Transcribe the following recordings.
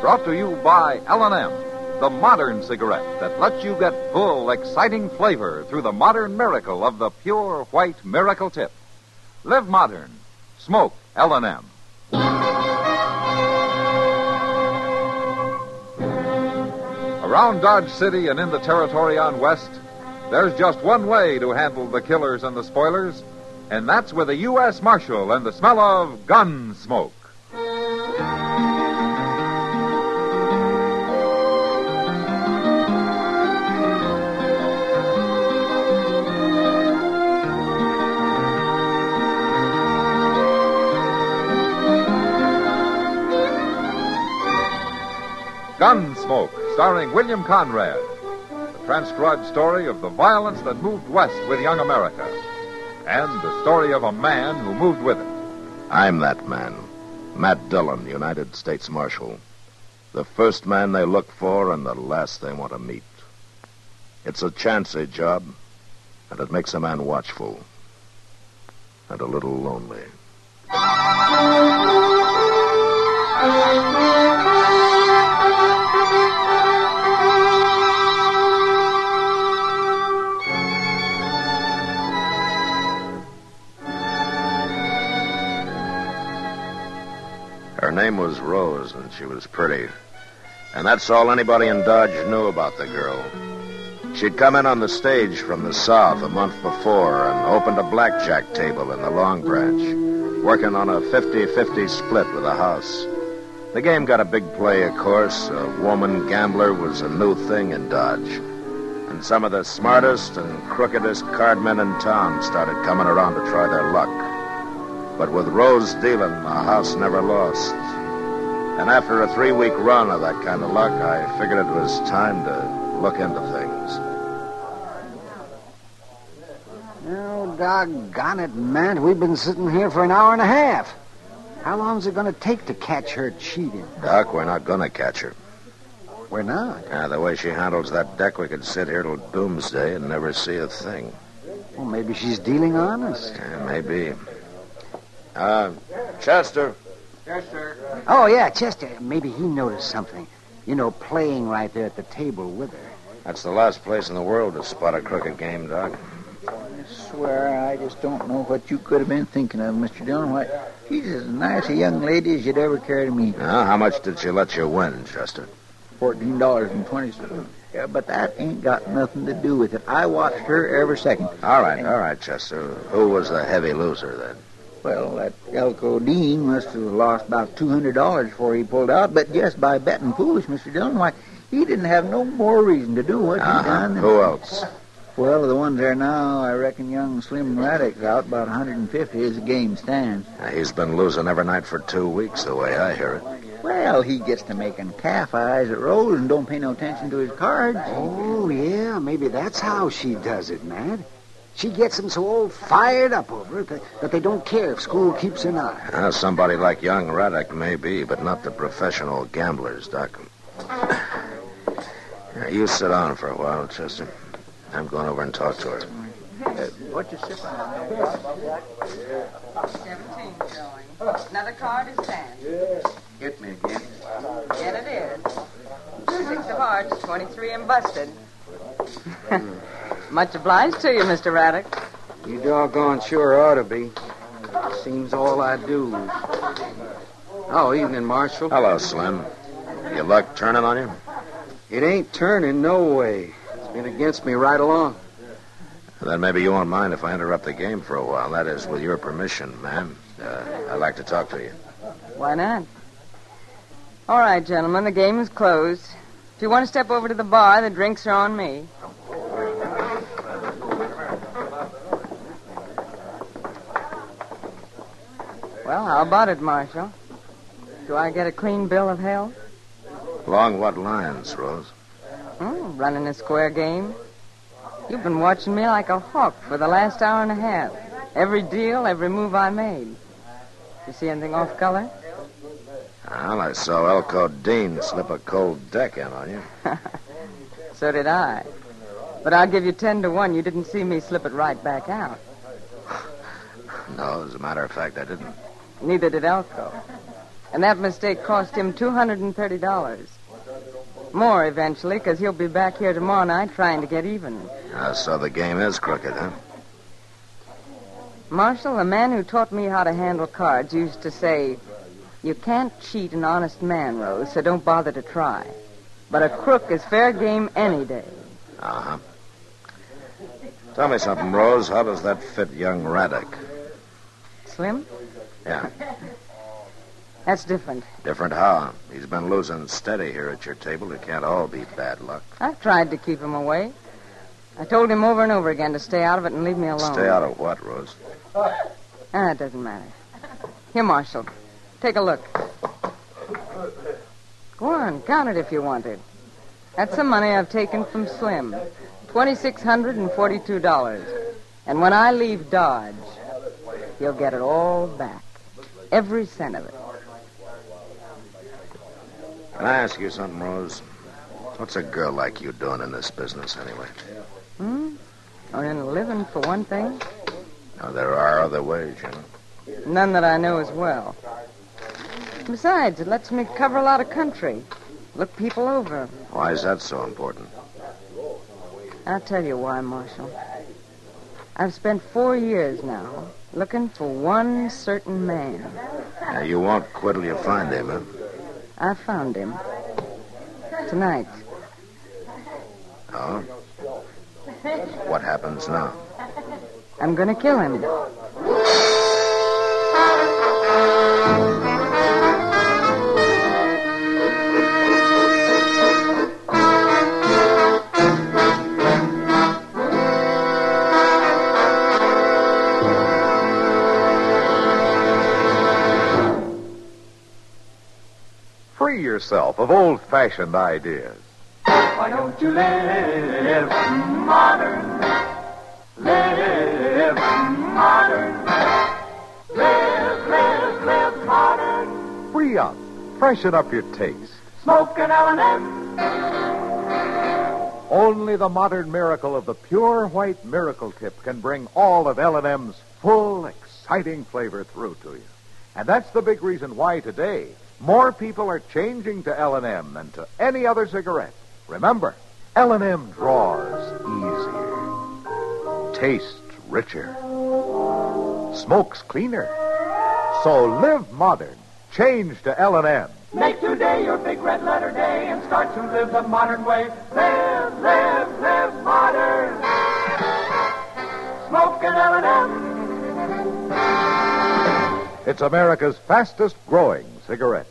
Brought to you by L&M, the modern cigarette that lets you get full, exciting flavor through the modern miracle of the pure white Miracle Tip. Live modern. Smoke L&M. Around Dodge City and in the territory on West, there's just one way to handle the killers and the spoilers, and that's with a U.S. Marshal and the smell of gun smoke. Gunsmoke, starring William Conrad. The transcribed story of the violence that moved west with young America. And the story of a man who moved with it. I'm that man. Matt Dillon, United States Marshal. The first man they look for and the last they want to meet. It's a chancy job, and it makes a man watchful. And a little lonely. Her name was Rose, and she was pretty. And that's all anybody in Dodge knew about the girl. She'd come in on the stage from the South a month before and opened a blackjack table in the Long Branch, working on a 50-50 split with a house. The game got a big play, of course. A woman gambler was a new thing in Dodge. And some of the smartest and crookedest cardmen in town started coming around to try their luck. But with Rose dealing, the house never lost. And after a 3-week run of that kind of luck, I figured it was time to look into things. Oh, doggone it, Matt. We've been sitting here for an hour and a half. How long's it going to take to catch her cheating? Doc, we're not going to catch her. We're not? The way she handles that deck, we could sit here till doomsday and never see a thing. Well, maybe she's dealing honest. Yeah, maybe. Chester. Yes, sir. Oh, yeah, Chester. Maybe he noticed something. You know, playing right there at the table with her. That's the last place in the world to spot a crooked game, Doc. I swear I just don't know what you could have been thinking of, Mr. Dillon. Why, she's as nice a young lady as you'd ever care to meet. Now, how much did she let you win, Chester? $14.20. Yeah, but that ain't got nothing to do with it. I watched her every second. All right, Chester. Who was the heavy loser, then? Well, that Elko Dean must have lost about $200 before he pulled out, but just by betting foolish, Mr. Dillon, why, he didn't have no more reason to do what he done. Who else? Well, the ones there now, I reckon young Slim Raddick's out about 150 as the game stands. He's been losing every night for 2 weeks, the way I hear it. Well, he gets to making calf eyes at Rose and don't pay no attention to his cards. Oh, yeah, maybe that's how she does it, Matt. She gets them so all fired up over it that they don't care if school keeps an eye. Somebody like young Raddick may be, but not the professional gamblers, Doc. You sit down for a while, Chester. I'm going over and talk to her. What you sipping on? 17 showing. Another card is 10. Hit me again. Again it is. 6 of hearts, 23 and busted. Much obliged to you, Mr. Raddick. You doggone sure ought to be. Seems all I do. Oh, evening, Marshal. Hello, Slim. Your luck turning on you? It ain't turning no way. It's been against me right along. Then maybe you won't mind if I interrupt the game for a while. That is, with your permission, ma'am. I'd like to talk to you. Why not? All right, gentlemen, the game is closed. If you want to step over to the bar, the drinks are on me. Well, how about it, Marshal? Do I get a clean bill of health? Along what lines, Rose? Running a square game. You've been watching me like a hawk for the last hour and a half. Every deal, every move I made. You see anything off color? Well, I saw Elko Dean slip a cold deck in on you. So did I. But I'll give you 10 to 1. You didn't see me slip it right back out. No, as a matter of fact, I didn't. Neither did Elko. And that mistake cost him $230. More eventually, because he'll be back here tomorrow night trying to get even. So the game is crooked, huh? Marshal, the man who taught me how to handle cards used to say, "You can't cheat an honest man, Rose, so don't bother to try. But a crook is fair game any day." Uh-huh. Tell me something, Rose. How does that fit young Raddick? Slim? Yeah. That's different. Different how? He's been losing steady here at your table. It can't all be bad luck. I've tried to keep him away. I told him over and over again to stay out of it and leave me alone. Stay out of what, Rose? It doesn't matter. Here, Marshal. Take a look. Go on, count it if you want it. That's the money I've taken from Slim. $2,642. And when I leave Dodge, he'll get it all back. Every cent of it. Can I ask you something, Rose? What's a girl like you doing in this business, anyway? Earning a living, for one thing. Now, there are other ways, you know. None that I know as well. Besides, it lets me cover a lot of country. Look people over. Why is that so important? I'll tell you why, Marshal. I've spent 4 years now looking for one certain man. Now, you won't quit till you find him, huh? I found him. Tonight. Oh? What happens now? I'm going to kill him. Free yourself of old-fashioned ideas. Why don't you live modern? Live modern. Live modern. Free up. Freshen up your taste. Smoke an L&M. Only the modern miracle of the pure white Miracle Tip can bring all of L&M's full, exciting flavor through to you. And that's the big reason why today more people are changing to L&M than to any other cigarette. Remember, L&M draws easier, tastes richer, smokes cleaner. So live modern. Change to L&M. Make today your big red letter day and start to live the modern way. Live modern. Smoke an L&M. It's America's fastest growing cigarette.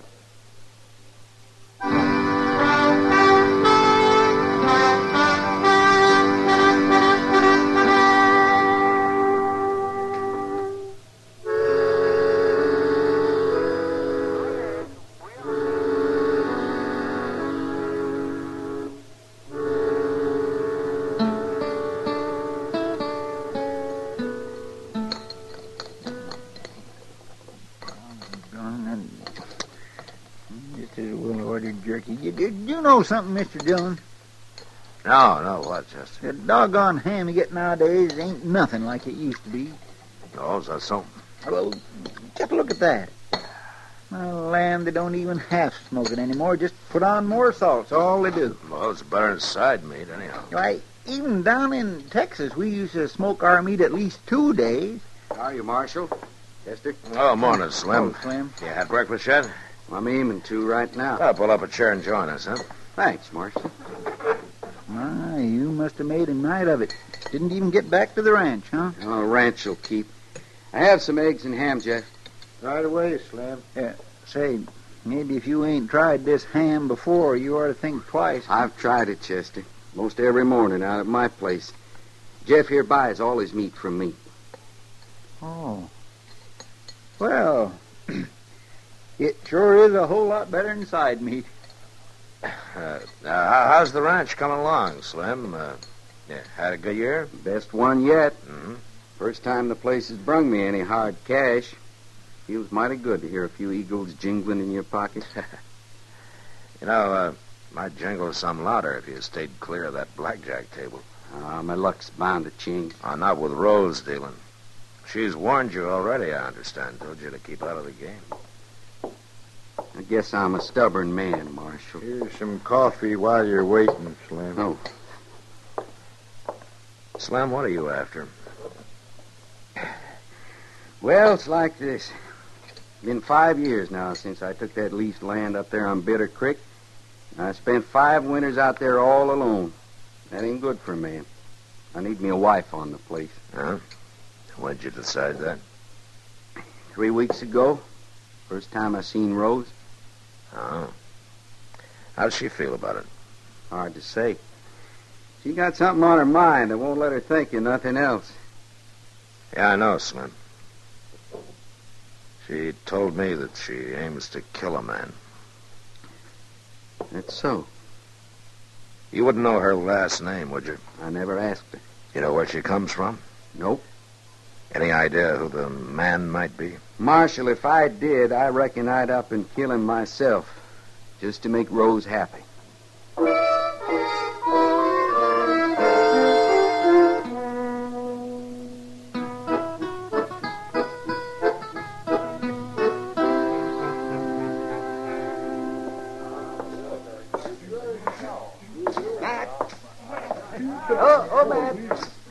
Just as well ordered jerky. You know something, Mr. Dillon? No, what, Chester? The doggone ham you get nowadays ain't nothing like it used to be. Oh, is that so? Well, just look at that. Lamb, they don't even half smoke it anymore. Just put on more salt. That's all they do. Well, it's better than side meat, anyhow. Why, even down in Texas, we used to smoke our meat at least 2 days. How are you, Marshal? Chester? Oh, morning, Slim. Oh, Slim. You had breakfast yet? I'm aiming to right now. Oh, pull up a chair and join us, huh? Thanks, Marshal. My, you must have made a night of it. Didn't even get back to the ranch, huh? Oh, ranch will keep. I have some eggs and ham, Jeff. Right away, Slim. Yeah, say, maybe if you ain't tried this ham before, you ought to think twice. I've tried it, Chester. Most every morning out at my place. Jeff here buys all his meat from me. Oh. Well, it sure is a whole lot better than side meat. How's the ranch coming along, Slim? Yeah, had a good year? Best one yet. Mm-hmm. First time the place has brung me any hard cash. Feels mighty good to hear a few eagles jingling in your pocket. You know, might jingle some louder if you stayed clear of that blackjack table. My luck's bound to change. Not with Rose dealing. She's warned you already, I understand. Told you to keep out of the game. I guess I'm a stubborn man, Marshal. Here's some coffee while you're waiting, Slim. Oh. Slim, what are you after? Well, it's like this. Been 5 years now since I took that leased land up there on Bitter Creek. I spent 5 winters out there all alone. That ain't good for a man. I need me a wife on the place. Huh? When'd you decide that? 3 weeks ago. First time I seen Rose. Oh. How'd she feel about it? Hard to say. She got something on her mind that won't let her think of nothing else. Yeah, I know, Slim. She told me that she aims to kill a man. That's so. You wouldn't know her last name, would you? I never asked her. You know where she comes from? Nope. Any idea who the man might be? Marshal, if I did, I reckon I'd up and kill him myself, just to make Rose happy. Oh, man.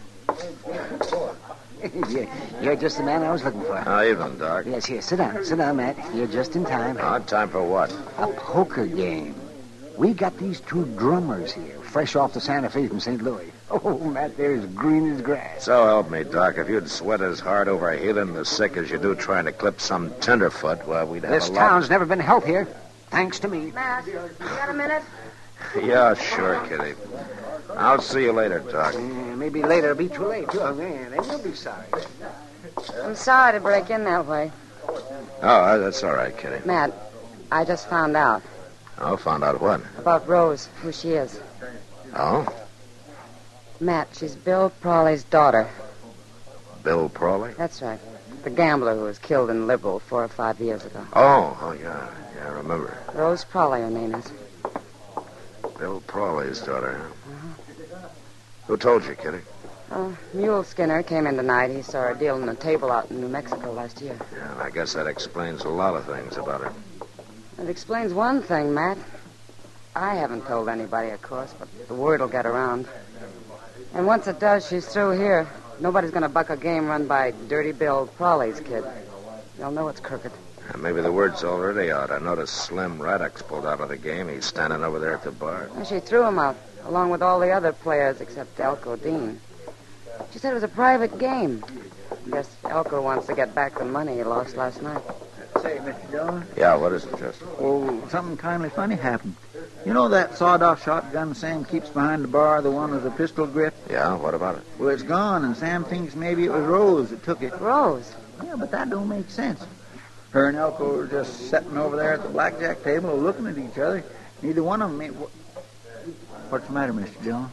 You're just the man I was looking for. Evening, Doc. Yes, here. Sit down, Matt. You're just in time. Time for what? A poker game. We got these 2 drummers here, fresh off the Santa Fe from St. Louis. Oh, Matt, they're as green as grass. So help me, Doc. If you'd sweat as hard over healing the sick as you do trying to clip some tenderfoot, well, we'd have This a lot... town's never been healthier, thanks to me. Matt, you got a minute? Yeah, sure, Kitty. I'll see you later, Doc. Maybe later it'll be too late, too. Oh, man, then you'll be sorry. I'm sorry to break in that way. Oh, that's all right, Kitty. Matt, I just found out. Oh, found out what? About Rose, who she is. Oh? Matt, she's Bill Prawley's daughter. Bill Prawley? That's right. The gambler who was killed in Liberal 4 or 5 years ago. Oh, yeah. Yeah, I remember. Rose Prawley, her name is. Bill Prawley's daughter, huh? Who told you, Kitty? Mule Skinner came in tonight. He saw her dealing a table out in New Mexico last year. Yeah, and I guess that explains a lot of things about her. It explains one thing, Matt. I haven't told anybody, of course, but the word will get around. And once it does, she's through here. Nobody's going to buck a game run by Dirty Bill Prawley's kid. They'll know it's crooked. And maybe the word's already out. I noticed Slim Raddock's pulled out of the game. He's standing over there at the bar. And she threw him out, along with all the other players except Elko Dean. She said it was a private game. I guess Elko wants to get back the money he lost last night. Say, Mr. Dillon. Yeah, what is it, Chester? Oh, something kindly funny happened. You know that sawed-off shotgun Sam keeps behind the bar, the one with the pistol grip? Yeah, what about it? Well, it's gone, and Sam thinks maybe it was Rose that took it. Rose? Yeah, but that don't make sense. Her and Elko were just sitting over there at the blackjack table looking at each other. Neither one of them made... What's the matter, Mr. Dillon?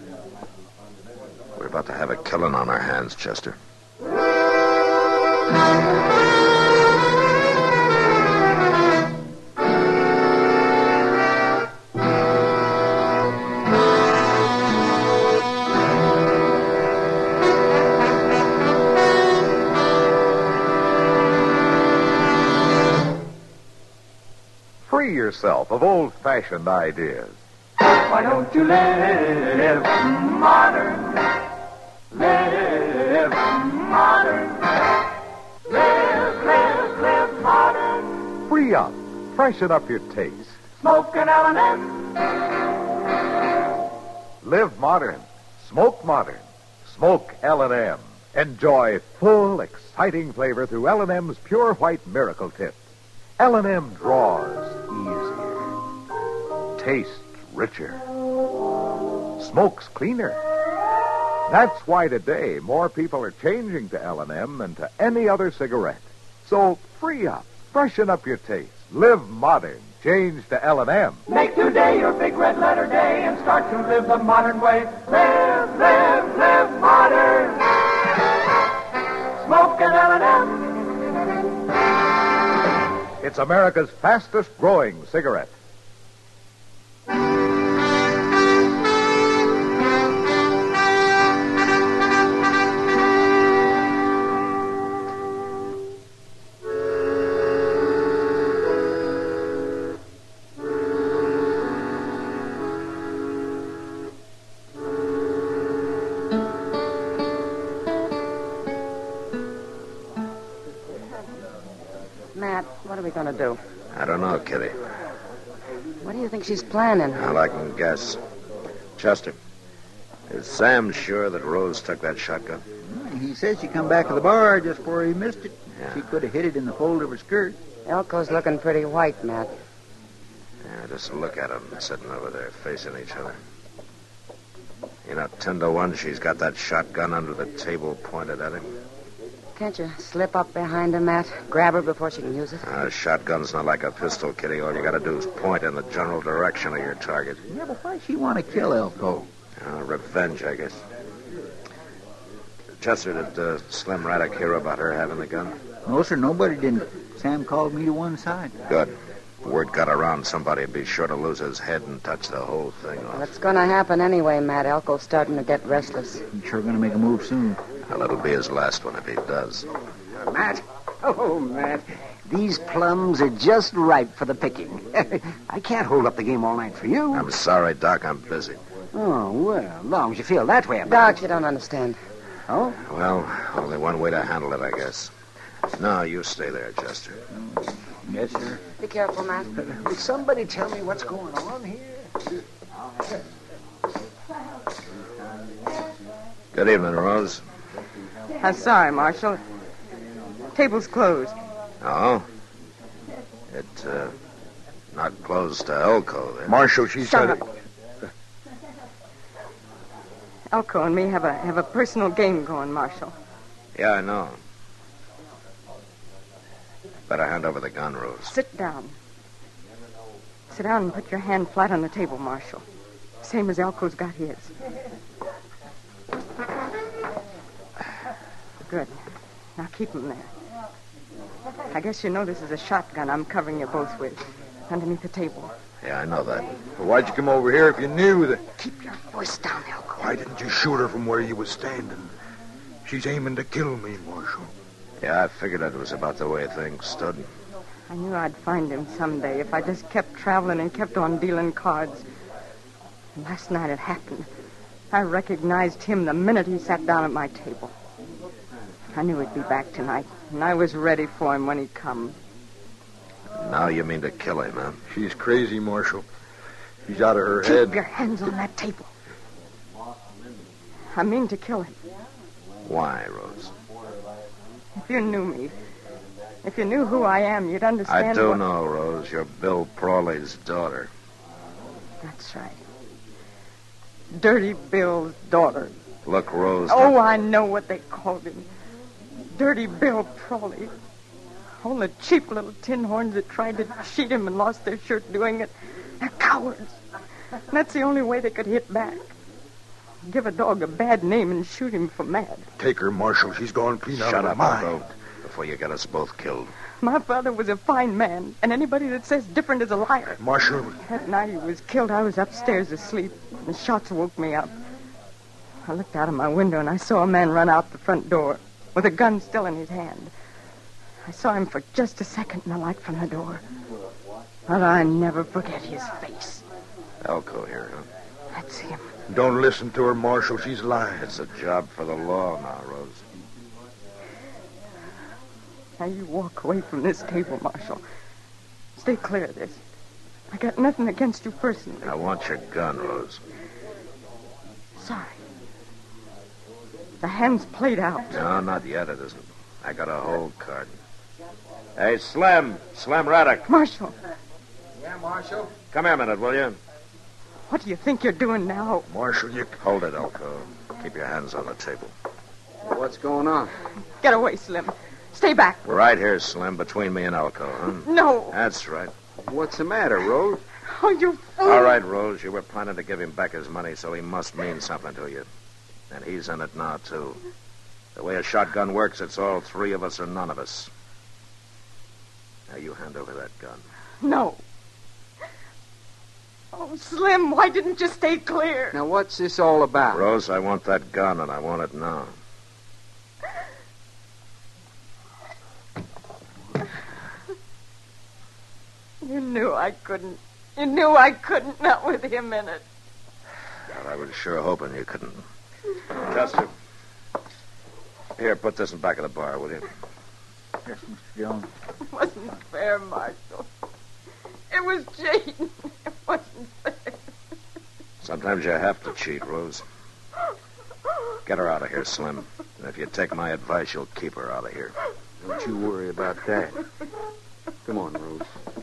We're about to have a killing on our hands, Chester. Free yourself of old-fashioned ideas. Why don't you live modern? Live modern. Live modern. Free up. Freshen up your taste. Smoke an L&M. Live modern. Smoke modern. Smoke L&M. Enjoy full, exciting flavor through L&M's Pure White Miracle Tip. L&M draws easier. Tastes richer. Smokes cleaner. That's why today more people are changing to L&M than to any other cigarette. So free up. Freshen up your taste. Live modern. Change to L&M. Make today your big red letter day and start to live the modern way. Live modern. Smoke an L&M. It's America's fastest growing cigarette. going to do? I don't know, Kitty. What do you think she's planning? Well, I can guess. Chester, is Sam sure that Rose took that shotgun? He says she come back to the bar just before he missed it. Yeah. She could have hit it in the fold of her skirt. Elko's looking pretty white, Matt. Yeah, just look at them sitting over there facing each other. You know, 10 to 1, she's got that shotgun under the table pointed at him. Can't you slip up behind her, Matt? Grab her before she can use it? A shotgun's not like a pistol, Kitty. All you got to do is point in the general direction of your target. Yeah, but why she want to kill Elko? Revenge, I guess. Chester, did Slim Raddick hear about her having the gun? No, sir, nobody didn't. Sam called me to one side. Good. Word got around, somebody'd be sure to lose his head and touch the whole thing off. Well, it's going to happen anyway, Matt. Elko's starting to get restless. He's sure going to make a move soon. Well, it'll be his last one if he does. Matt. Oh, Matt. These plums are just ripe for the picking. I can't hold up the game all night for you. I'm sorry, Doc. I'm busy. Oh, well, as long as you feel that way about Doc, you don't understand. Oh? Well, only one way to handle it, I guess. No, you stay there, Chester. Yes, sir. Be careful, Matt. Will somebody tell me what's going on here? Good evening, Rose. I'm sorry, Marshal. Table's closed. Oh? It, not closed to Elko, then. Marshal, she Shut said up. Elko and me have a personal game going, Marshal. Yeah, I know. Better hand over the gun, Rose. Sit down. Sit down and put your hand flat on the table, Marshal. Same as Elko's got his. Good. Now keep him there. I guess you know this is a shotgun I'm covering you both with. Underneath the table. Yeah, I know that. Well, why'd you come over here if you knew that? Keep your voice down, Elko. Why didn't you shoot her from where you was standing? She's aiming to kill me, Marshal. Yeah, I figured it was about the way things stood. I knew I'd find him someday if I just kept traveling and kept on dealing cards. And last night it happened. I recognized him the minute he sat down at my table. I knew he'd be back tonight, and I was ready for him when he come. Now you mean to kill him, huh? She's crazy, Marshal. She's out of her head. Keep your hands on that table. I mean to kill him. Why, Rose? If you knew me, if you knew who I am, you'd understand. I do know, Rose. You're Bill Prawley's daughter. That's right. Dirty Bill's daughter. Look, Rose. Oh, I know what they called him. Dirty Bill Prawley. All the cheap little tin horns that tried to cheat him and lost their shirt doing it. They're cowards. And that's the only way they could hit back. Give a dog a bad name and shoot him for mad. Take her, Marshal. She's gone clean out Shut of up, her mind. Elko, before you get us both killed. My father was a fine man, and anybody that says different is a liar. Marshal, That night he was killed, I was upstairs asleep. The shots woke me up. I looked out of my window, and I saw a man run out the front door with a gun still in his hand. I saw him for just a second in the light from the door. But I never forget his face. Elko here, huh? That's him. don't listen to her, Marshal. She's lying. It's a job for the law now, Rose. Now you walk away from this table, Marshal. Stay clear of this. I got nothing against you personally. I want your gun, Rose. Sorry. The hand's played out. No, not yet, it isn't. I got a hold card. Hey, Slim. Slim Raddick. Marshal, Yeah, Marshal? Come here a minute, will you? what do you think you're doing now? Marshal, you... Hold it, Elko. Keep your hands on the table. What's going on? Get away, Slim. Stay back. Right here, Slim, between me and Elko, huh? No. That's right. What's the matter, Rose? Oh, you fool. All right, Rose, you were planning to give him back his money, so he must mean something to you. And he's in it now, too. The way a shotgun works, it's all three of us or none of us. Now, you hand over that gun. No. Oh, Slim, why didn't you stay clear? Now, what's this all about? Rose, I want that gun, and I want it now. You knew I couldn't. You knew I couldn't, not with him in it. Well, I was sure hoping you couldn't. Chester. Here, put this in back of the bar, will you? Yes, Mr. Jones. It wasn't fair, Marshal. It was cheating. It wasn't fair. Sometimes you have to cheat, Rose. Get her out of here, Slim. And if you take my advice, you'll keep her out of here. Don't you worry about that. Come on, Rose.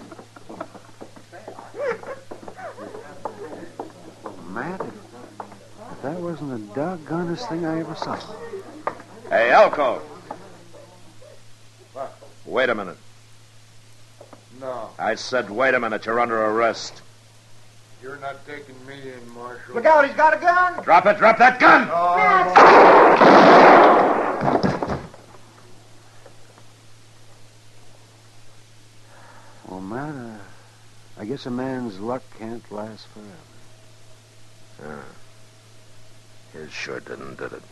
Matt, if that wasn't the doggonest thing I ever saw. Hey, Elko. What? Wait a minute. No, I said wait a minute. You're under arrest. you're not taking me in, Marshal. Look out, he's got a gun! Drop it. Drop that gun! Well, Matt, I guess a man's luck can't last forever. His sure did it?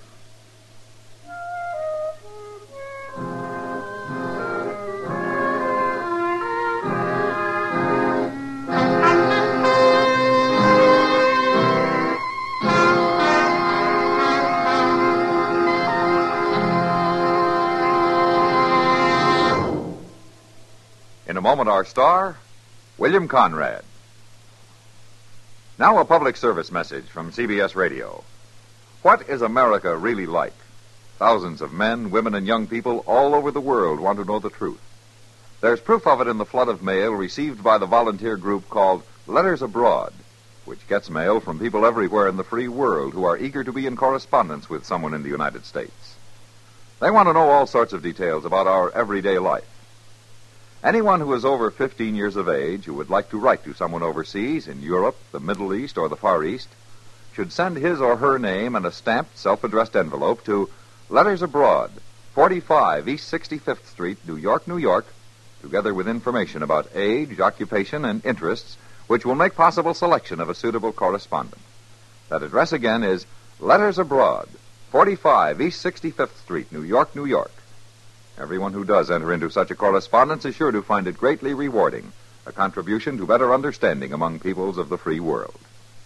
In a moment, our star, William Conrad. Now a public service message from CBS Radio. What is America really like? Thousands of men, women, and young people all over the world want to know the truth. There's proof of it in the flood of mail received by the volunteer group called Letters Abroad, which gets mail from people everywhere in the free world who are eager to be in correspondence with someone in the United States. They want to know all sorts of details about our everyday life. Anyone who is over 15 years of age who would like to write to someone overseas in Europe, the Middle East, or the Far East should send his or her name in a stamped, self-addressed envelope to Letters Abroad, 45 East 65th Street, New York, New York, together with information about age, occupation, and interests, which will make possible selection of a suitable correspondent. That address again is Letters Abroad, 45 East 65th Street, New York, New York. Everyone who does enter into such a correspondence is sure to find it greatly rewarding, a contribution to better understanding among peoples of the free world.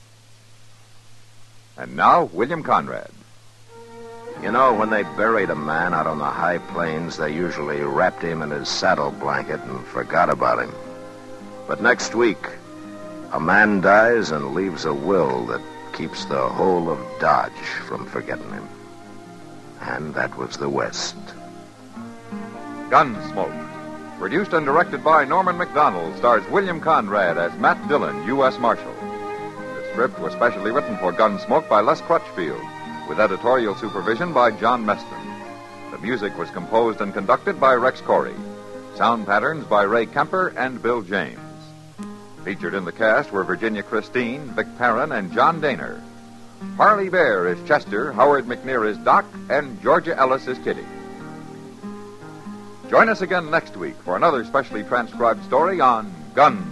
And now, William Conrad. You know, when they buried a man out on the high plains, they usually wrapped him in his saddle blanket and forgot about him. But next week, a man dies and leaves a will that keeps the whole of Dodge from forgetting him. And that was the West. Gunsmoke. Produced and directed by Norman MacDonald, stars William Conrad as Matt Dillon, U.S. Marshal. The script was specially written for Gunsmoke by Les Crutchfield, with editorial supervision by John Meston. The music was composed and conducted by Rex Corey. Sound patterns by Ray Kemper and Bill James. Featured in the cast were Virginia Christine, Vic Perrin, and John Daner. Harley Bear is Chester, Howard McNear is Doc, and Georgia Ellis is Kitty. Join us again next week for another specially transcribed story on Gunsmoke.